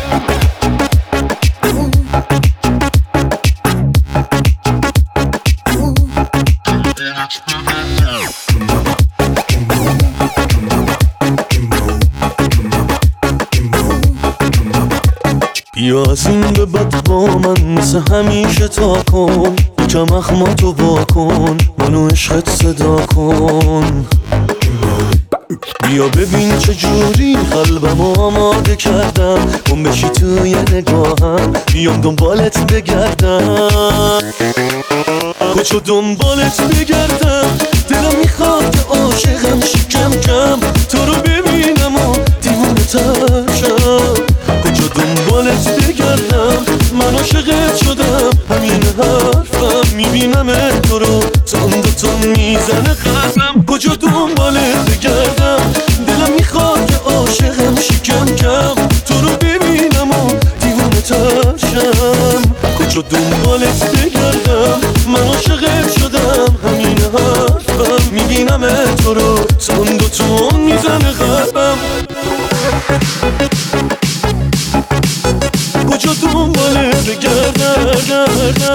بیا از این به بعد با من مثل همیشه تا کن، یکم اخماتو با کن، منو عشقت صدا کن. بیا ببین چجوری قلبمو آماده کردم، گم بشی توی نگاهم، بیام دنبالت بگردم. کجا دنبالت بگردم، دلم میخواد که عاشقم شی کم کم، تو رو ببینم و دیوونه تر شم. کجا دنبالت بگردم، من عاشقت شدم، همین حرفم، میبینم تو رو تون میزنه قلبم. کجا دنبالت بگردم، دلم میخواد که عاشقم شی کم کم، تو رو ببینم و دیوونه تر شم. کجا دنبالت بگردم، من عاشقت شدم، همین حرفم، میبینم تو رو تون میزنه قلبم. کجا دنبالت بگردم.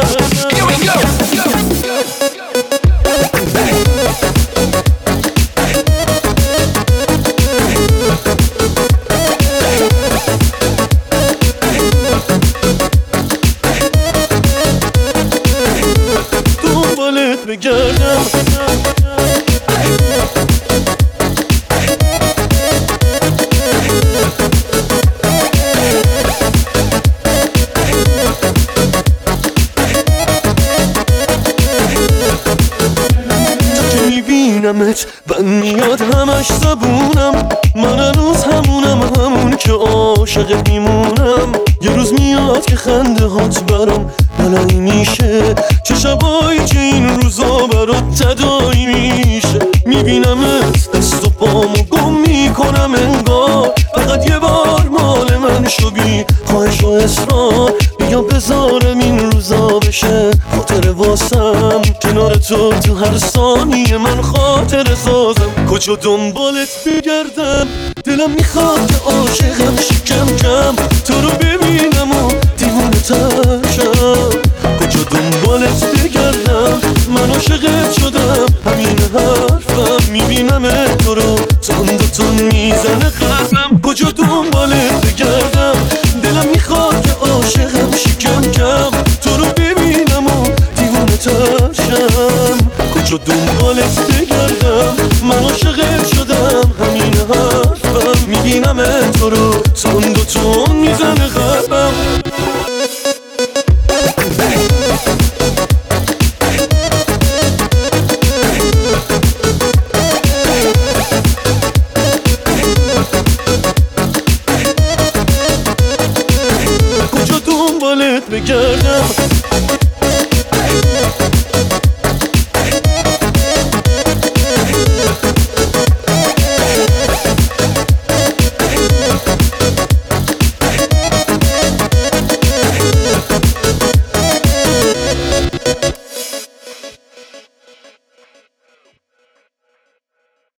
دنبالت بگردم. میبینمت بند میاد همش زبونم، من هنوز همون که عاشقت میمونم. یه روز میاد که خنده هات برام بلایی میشه، چه شبایی که این روزا برات تدایی میشه. میبینمت دست و پامو گم میکنم انگار، فقط یه بار مال من شو بی خواهش و اصرار. بیا بذارم این روزا بشه خاطر واسم، کنار تو هر ثانیه من خاطر سازم. کجا دنبالت بگردم، دلم میخواد که عاشقم شی کم کم، تو رو ببینم و دیوونه تر شم. کجا دنبالت بگردم، من عاشقت شدم، همین حرفم، میبینم تو رو تون میزنه قلبم. کجا دنبالت بگردم، دلم میخواد که عاشقم شی کم کم، تو رو ببینم و دیوونه تر شم. کجا دنبالت بگردم، من عاشقت شدم، همین حرفم، میبینم تو رو تون میزنه قلبم.